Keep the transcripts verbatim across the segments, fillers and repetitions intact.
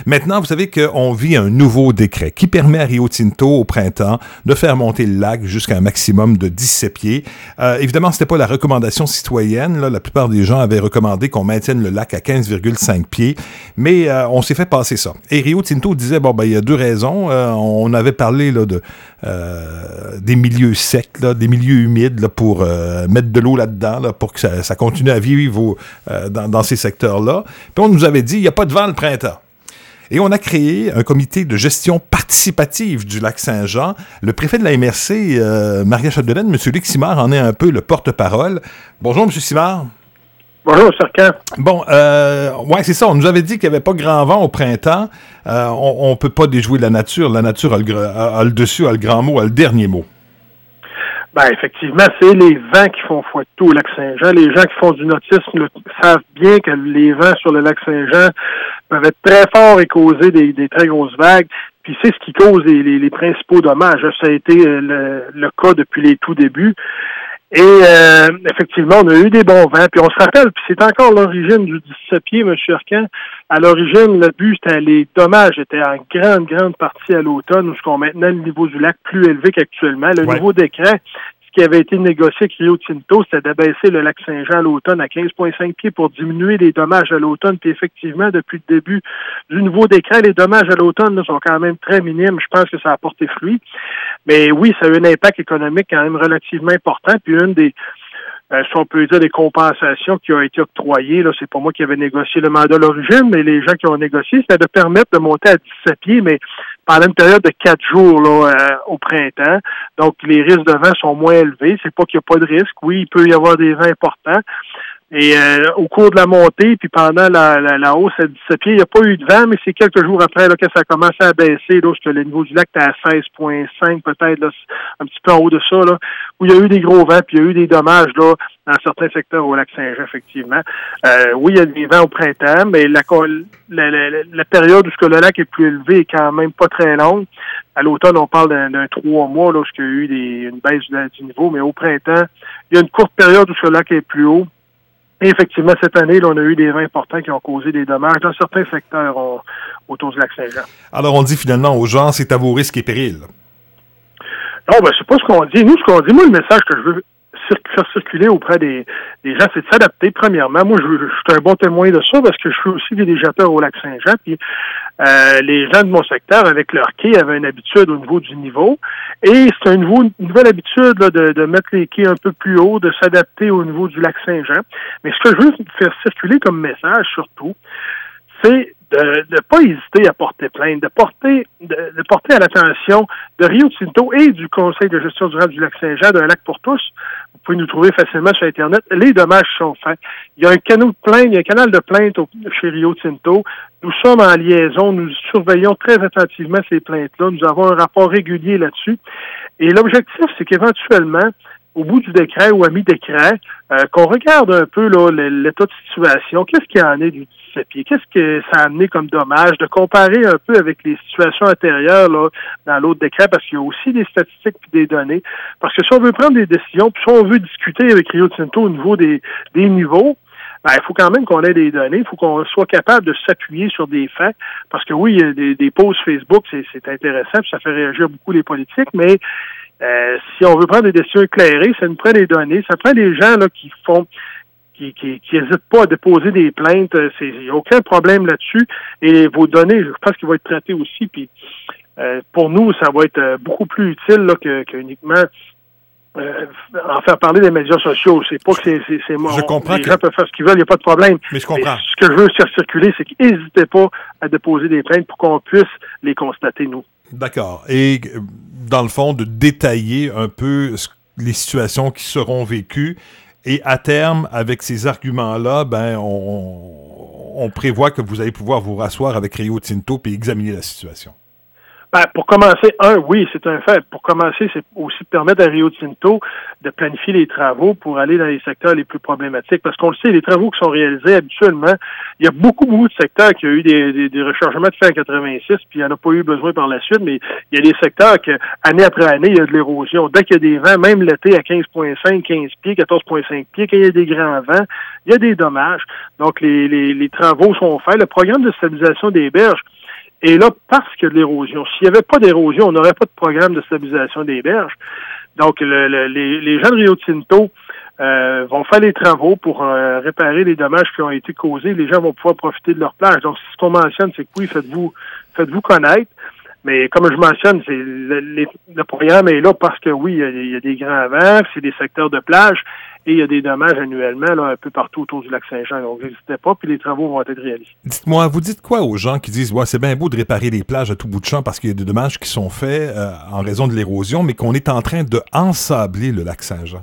Maintenant, vous savez qu'on vit un nouveau décret qui permet à Rio Tinto, au printemps, de faire monter le lac jusqu'à un maximum de dix-sept pieds. Euh, évidemment, c'était pas la recommandation citoyenne. Là. La plupart des gens avaient recommandé qu'on maintienne le lac à quinze virgule cinq pieds, mais euh, on s'est fait passer ça. Et Rio Tinto disait, bon, ben, il y a deux raisons. Euh, on avait parlé là, de, euh, des milieux secs, là, des milieux humides là, pour euh, mettre de l'eau là-dedans, là, pour que ça, ça continue à vivre euh, dans, dans ces secteurs-là. Puis on nous avait dit, il n'y a pas de vent le printemps. Et on a créé un comité de gestion participative du lac Saint-Jean. Le préfet de la M R C, euh, Maria Chapdelaine, M. Luc Simard, en est un peu le porte-parole. Bonjour, M. Simard. Bonjour, Serkan. Bon, euh, ouais, c'est ça. On nous avait dit qu'il n'y avait pas grand vent au printemps. Euh, on ne peut pas déjouer la nature. La nature a le, a, a le dessus, a le grand mot, a le dernier mot. Ben, effectivement, c'est les vents qui font foi de tout au lac Saint-Jean. Les gens qui font du nautisme le, savent bien que les vents sur le lac Saint-Jean peuvent être très forts et causer des, des très grosses vagues. Puis c'est ce qui cause les, les, les principaux dommages. Ça a été le, le cas depuis les tout débuts. Et euh, effectivement, on a eu des bons vents. Puis on se rappelle, puis c'est encore l'origine du dix-sept pieds, M. Arcan. À l'origine, le but, c'était les dommages étaient en grande, grande partie à l'automne, où ce qu'on maintenait le niveau du lac plus élevé qu'actuellement. Le ouais. nouveau décret, ce qui avait été négocié avec Rio Tinto, c'était d'abaisser le lac Saint-Jean à l'automne à quinze virgule cinq pieds pour diminuer les dommages à l'automne. Puis effectivement, depuis le début du nouveau décret, les dommages à l'automne là, sont quand même très minimes. Je pense que ça a porté fruit. Mais oui, ça a eu un impact économique quand même relativement important. Puis une des, euh, si on peut dire, des compensations qui ont été octroyées, là, c'est pas moi qui avais négocié le mandat à l'origine, mais les gens qui ont négocié, c'était de permettre de monter à dix-sept pieds, mais pendant une période de quatre jours là, euh, au printemps. Donc, les risques de vent sont moins élevés. C'est pas qu'il n'y a pas de risque. Oui, il peut y avoir des vents importants. Et euh, au cours de la montée, puis pendant la, la, la hausse à dix-sept pieds, il n'y a pas eu de vent, mais c'est quelques jours après là, que ça a commencé à baisser, là, parce que le niveau du lac était à seize virgule cinq, peut-être là, un petit peu en haut de ça, là, où il y a eu des gros vents, puis il y a eu des dommages là, dans certains secteurs au lac Saint-Jean, effectivement. Euh, oui, il y a des vents au printemps, mais la, la, la, la période où le lac est plus élevé est quand même pas très longue. À l'automne, on parle d'un, d'un trois mois, là, où il y a eu des, une baisse du, du niveau, mais au printemps, il y a une courte période où le lac est plus haut. Et effectivement, cette année, là, on a eu des vents importants qui ont causé des dommages dans certains secteurs on, autour du lac Saint-Jean. Alors, on dit finalement aux gens, c'est à vos risques et périls. Non, ben, c'est pas ce qu'on dit. Nous, ce qu'on dit, moi, le message que je veux cir- faire circuler auprès des, des gens, c'est de s'adapter, premièrement. Moi, je, je, je suis un bon témoin de ça parce que je suis aussi villégiateur au lac Saint-Jean. Puis, euh, les gens de mon secteur, avec leur quai, avaient une habitude au niveau du niveau. Et c'est un nouveau, une nouvelle habitude là, de, de mettre les quais un peu plus haut, de s'adapter au niveau du lac Saint-Jean. Mais ce que je veux faire circuler comme message, surtout, c'est de ne pas hésiter à porter plainte, de porter de, de porter à l'attention de Rio Tinto et du Conseil de gestion durable du lac Saint-Jean, d'un lac pour tous. Vous pouvez nous trouver facilement sur Internet. Les dommages sont faits. Il y a un canal de plainte, il y a un canal de plainte au, chez Rio Tinto. Nous sommes en liaison, nous surveillons très attentivement ces plaintes-là. Nous avons un rapport régulier là-dessus. Et l'objectif, c'est qu'éventuellement, au bout du décret ou à mi-décret, euh, qu'on regarde un peu là, l'état de situation, qu'est-ce qu'il y en est du dix-sept pieds, qu'est-ce que ça a amené comme dommage, de comparer un peu avec les situations antérieures là, dans l'autre décret, parce qu'il y a aussi des statistiques et des données. Parce que si on veut prendre des décisions, puis si on veut discuter avec Rio Tinto au niveau des, des niveaux, ben, il faut quand même qu'on ait des données, il faut qu'on soit capable de s'appuyer sur des faits, parce que oui, des, des posts Facebook, c'est, c'est intéressant, puis ça fait réagir beaucoup les politiques, mais Euh, si on veut prendre des décisions éclairées, ça nous prend des données, ça prend des gens là qui font, qui qui, qui hésitent pas à déposer des plaintes. Il n'y a aucun problème là-dessus. Et vos données, je pense qu'ils vont être traitées aussi. Puis euh, pour nous, ça va être beaucoup plus utile là, que, que uniquement euh, en faire parler des médias sociaux. C'est pas que c'est c'est, c'est je comprends les que... gens peuvent faire ce qu'ils veulent, il n'y a pas de problème. Mais je comprends. Mais ce que je veux faire circuler, c'est qu'ils n'hésitez pas à déposer des plaintes pour qu'on puisse les constater, nous. D'accord. Et dans le fond, de détailler un peu les situations qui seront vécues. Et à terme, avec ces arguments-là, ben, on, on prévoit que vous allez pouvoir vous rasseoir avec Rio Tinto et examiner la situation. Ben, pour commencer, un, oui, c'est un fait. Pour commencer, c'est aussi permettre à Rio Tinto de planifier les travaux pour aller dans les secteurs les plus problématiques. Parce qu'on le sait, les travaux qui sont réalisés habituellement, il y a beaucoup, beaucoup de secteurs qui ont eu des, des, des rechargements de fait en quatre-vingt-six, puis il n'y en a pas eu besoin par la suite, mais il y a des secteurs que, année après année, il y a de l'érosion. Dès qu'il y a des vents, même l'été à quinze virgule cinq, quinze pieds, quatorze virgule cinq pieds, quand il y a des grands vents, il y a des dommages. Donc, les, les, les travaux sont faits. Le programme de stabilisation des berges, Et là, parce qu'il y a de l'érosion, s'il n'y avait pas d'érosion, on n'aurait pas de programme de stabilisation des berges. Donc, le, le, les, les gens de Rio Tinto euh, vont faire les travaux pour euh, réparer les dommages qui ont été causés. Les gens vont pouvoir profiter de leur plage. Donc, ce qu'on mentionne, c'est que oui, faites-vous, faites-vous connaître. Mais comme je mentionne, c'est le, le, le programme est là parce que oui, il y a, il y a des grands vents, c'est des secteurs de plage et il y a des dommages annuellement là, un peu partout autour du lac Saint-Jean. Donc, n'hésitez pas, puis les travaux vont être réalisés. Dites-moi, vous dites quoi aux gens qui disent ouais, c'est bien beau de réparer les plages à tout bout de champ parce qu'il y a des dommages qui sont faits euh, en raison de l'érosion, mais qu'on est en train de ensabler le lac Saint-Jean?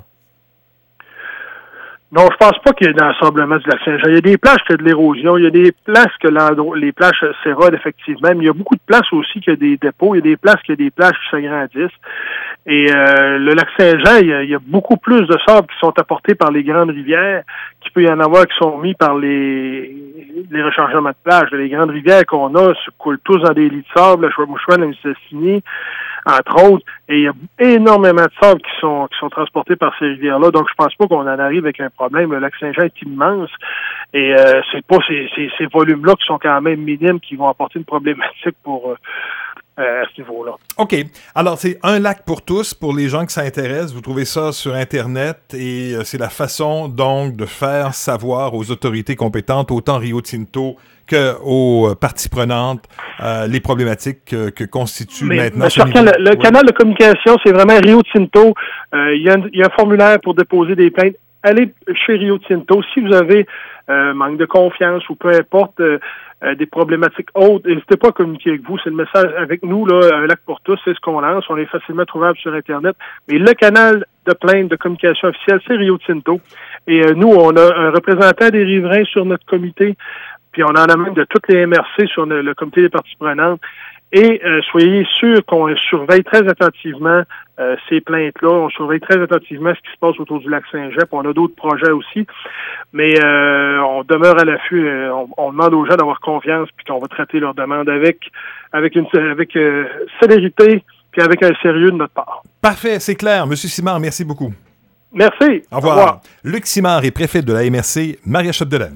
Non, je pense pas qu'il y ait d'ensablement du lac Saint-Jean. Il y a des plages qui ont de l'érosion, il y a des places que les plages s'érodent effectivement, mais il y a beaucoup de places aussi qui ont des dépôts, il y a des places qui ont des plages qui s'agrandissent. Et euh, le lac Saint-Jean, il y, a, il y a beaucoup plus de sable qui sont apportés par les grandes rivières, qu'il peut y en avoir qui sont mis par les les rechargements de plage. Les grandes rivières qu'on a se coulent tous dans des lits de sable, la Chouamouchouane, la Mistassini, entre autres, et il y a énormément de sable qui sont qui sont transportés par ces rivières-là. Donc, je pense pas qu'on en arrive avec un problème. Le lac Saint-Jean est immense et euh, c'est pas ces, ces, ces volumes-là qui sont quand même minimes qui vont apporter une problématique pour euh, euh, à ce niveau-là. OK. Alors, c'est un lac pour tous, pour les gens qui s'intéressent. Vous trouvez ça sur Internet et euh, c'est la façon, donc, de faire savoir aux autorités compétentes, autant Rio Tinto qu'aux parties prenantes, euh, les problématiques que, que constitue mais, maintenant mais ce niveau. Le, le oui. canal de communication, c'est vraiment Rio Tinto. Euh, il y, y a un formulaire pour déposer des plaintes. Allez chez Rio Tinto. Si vous avez euh, manque de confiance ou peu importe euh, euh, des problématiques autres, n'hésitez pas à communiquer avec vous. C'est le message avec nous, là, un lac pour tous, c'est ce qu'on lance. On est facilement trouvable sur Internet. Mais le canal de plainte de communication officielle, c'est Rio Tinto. Et euh, nous, on a un représentant des riverains sur notre comité. Puis on en a même de toutes les M R C sur le, le comité des parties prenantes. Et euh, soyez sûrs qu'on surveille très attentivement euh, ces plaintes-là. On surveille très attentivement ce qui se passe autour du lac Saint-Jean. Puis on a d'autres projets aussi. Mais euh, on demeure à l'affût. Euh, on, on demande aux gens d'avoir confiance puis qu'on va traiter leurs demandes avec avec une avec euh, célérité puis avec un sérieux de notre part. Parfait, c'est clair. Monsieur Simard, merci beaucoup. Merci. Au revoir. Au revoir. Luc Simard est préfet de la M R C Maria Chapdelaine.